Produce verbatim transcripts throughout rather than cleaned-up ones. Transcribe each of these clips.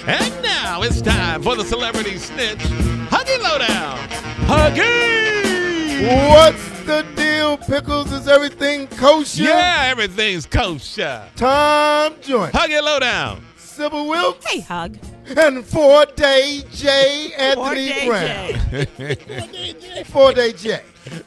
And now it's time for the celebrity snitch, Huggy Lowdown. Huggy! What's the deal, Pickles? Is everything kosher? Yeah, everything's kosher. Tom Joint. Huggy Lowdown. Sybil Wilkes. Hey, Hug. And four-day J. Anthony Four-day Brown. Four-day J.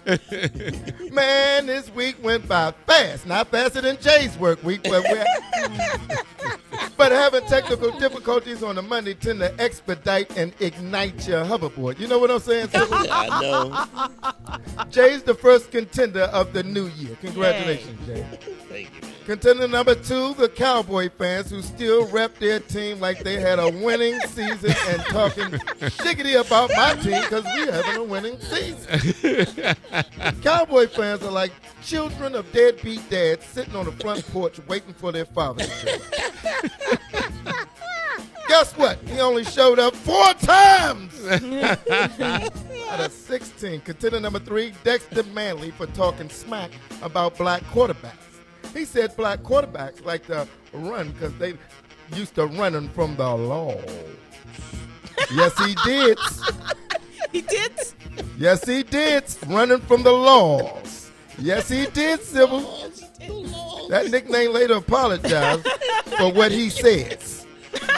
Man, this week went by fast. Not faster than Jay's work week, but we're but having technical difficulties on a Monday tend to expedite and ignite your hoverboard. You know what I'm saying? Yeah, I know. Jay's the first contender of the new year. Congratulations, Jay. Thank you, man. Contender number two, the Cowboy fans who still rep their team like they had a winning season and talking shiggity about my team because we're having a winning season. Cowboy fans are like children of deadbeat dads sitting on the front porch waiting for their father to show up. Guess what? He only showed up four times out of sixteen. Contender number three, Dexter Manley for talking smack about black quarterbacks. He said black quarterbacks like to run because they used to running from the law. Yes, he did. He did? Yes, he did. Running from the laws. Yes, he did, Sybil. That nickname later apologized for what he says.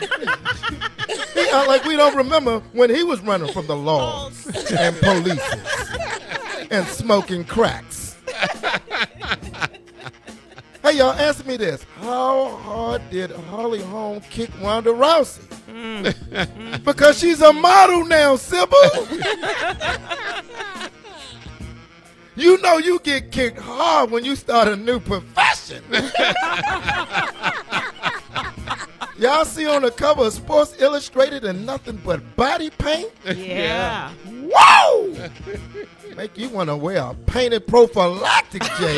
He act like we don't remember when he was running from the laws and police and smoking cracks. Hey, y'all, answer me this. How hard did Holly Holm kick Ronda Rousey? Mm. Because she's a model now, Sybil. You know you get kicked hard when you start a new profession. Y'all see on the cover of Sports Illustrated and nothing but body paint? Yeah. Whoa! Make you want to wear a painted prophylactic, Jay.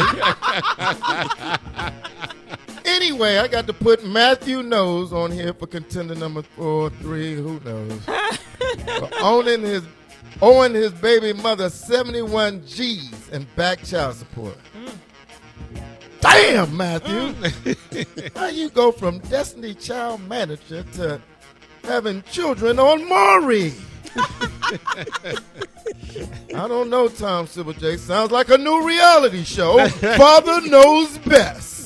Anyway, I got to put Matthew Knowles on here for contender number four, three, who knows. For owning his, owing his baby mother seventy-one G's in back child support. Mm. Damn, Matthew. Mm. How you go from Destiny Child Manager to having children on Maury? I don't know, Tom Sybil J. Sounds like a new reality show. Father Knows Best.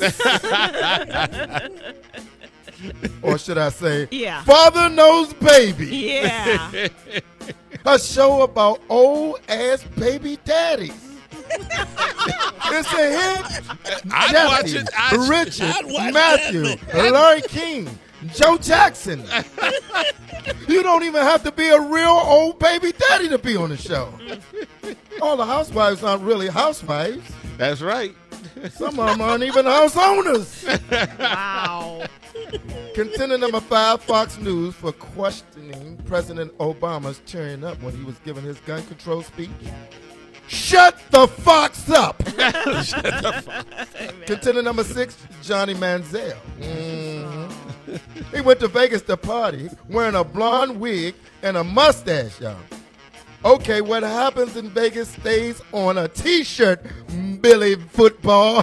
Or should I say, yeah. Father Knows Baby. Yeah. A show about old-ass baby daddies. It's a hit. I'd Jesse, watch it. I'd, Richard, I'd watch Matthew, that, Larry King, Joe Jackson. You don't even have to be a real old baby daddy to be on the show. All the housewives aren't really housewives. That's right. Some of them aren't even house owners. Wow. Contender number five, Fox News for questioning President Obama's tearing up when he was giving his gun control speech. Shut the fox up. Shut the fuck. Contender number six, Johnny Manziel. Mm-hmm. He went to Vegas to party wearing a blonde wig and a mustache, y'all. Okay, what happens in Vegas stays on a T-shirt, Billy Football.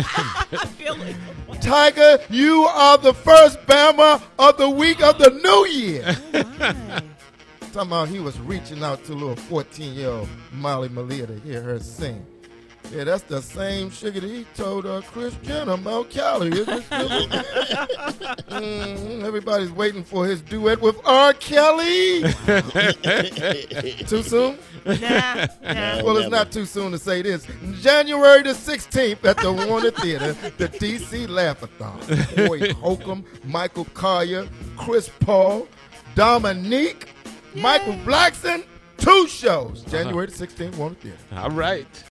Tiger, you are the first Bama of the week of the new year. Oh, Talking about he was reaching out to little fourteen-year-old Molly Malia to hear her sing. Yeah, that's the same sugar that he told uh, Chris Jenner about Cali. Isn't it? mm, everybody's waiting for his duet with R. Kelly. Too soon? Nah, nah. Well, it's not too soon to say this. January the sixteenth at the Warner Theater, the D C Laugh-a-thon. Boy Holcomb, Michael Collier, Chris Paul, Dominique, Michael Blackson, two shows. January the sixteenth, Warner Theater. All right.